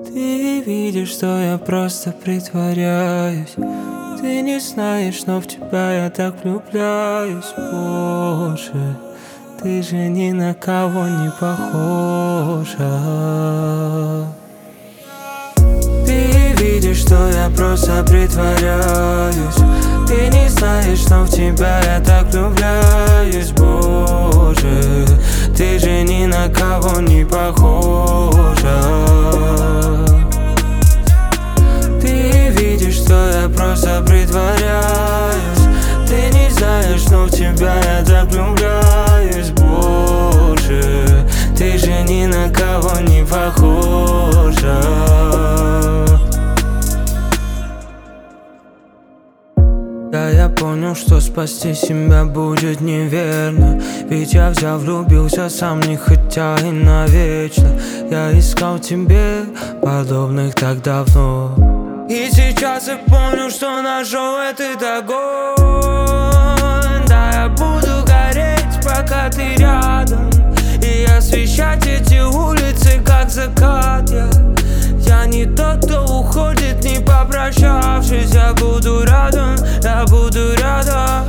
Ты видишь, что я просто притворяюсь. Ты не знаешь, но в тебя я так влюбляюсь. Боже, ты же ни на кого не похожа. Ты видишь, что я просто притворяюсь. Ты не знаешь, но в тебя я так влюбляюсь. Боже, ты же ни на кого не похожа. Ты видишь, что я просто притворяюсь. Ты не знаешь, но в тебя я так влюбляюсь. Боже, ты же ни на кого не похожа. Да, я понял, что спасти себя будет неверно. Ведь я взял, влюбился сам, не хотя и навечно. Я искал тебе подобных так давно. И сейчас я понял, что нашел этот огонь. Да, я буду гореть, пока ты рядом, и освещать эти улицы, как закат. Я не тот, кто уходит, не попрощавшись. Я буду рядом, я буду рядом.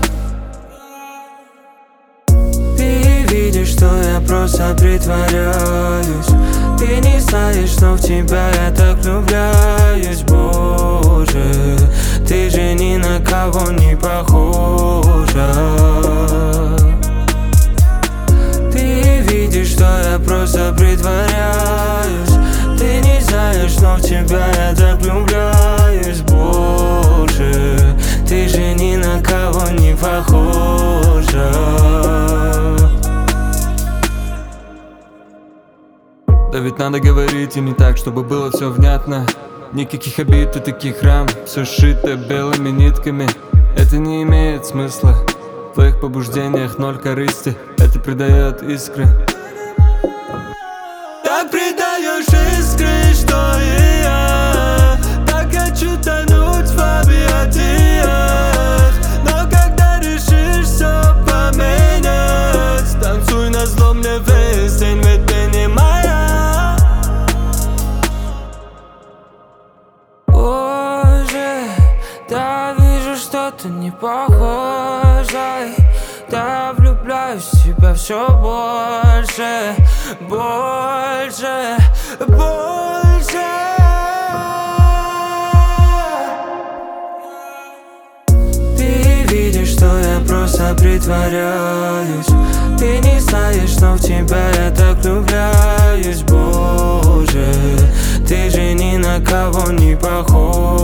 Ты видишь, что я просто притворяюсь. Ты не знаешь, но в тебя я так влюбляюсь. Боже, ты же ни на кого не похожа. Ты видишь, что я просто притворяюсь. Ты не знаешь, но в тебя я так влюбляюсь. Боже, ты же ни на кого не похожа. Да ведь надо говорить и не так, чтобы было все внятно. Никаких обид и таких ран, все сшито белыми нитками. Это не имеет смысла. В твоих побуждениях ноль корысти. Это придает искры. Так придаешь искры, что и я. Так хочу тонуть в объятиях. Но когда решишь все поменять, танцуй назло мне весь день, ведь ты не моя. Боже, да вижу, что ты не похожа. Да влюбляюсь в тебя все больше, больше, больше. Ты видишь, что я просто притворяюсь. Ты не знаешь, но в тебя я так влюбляюсь. Боже, ты же ни на кого не похож.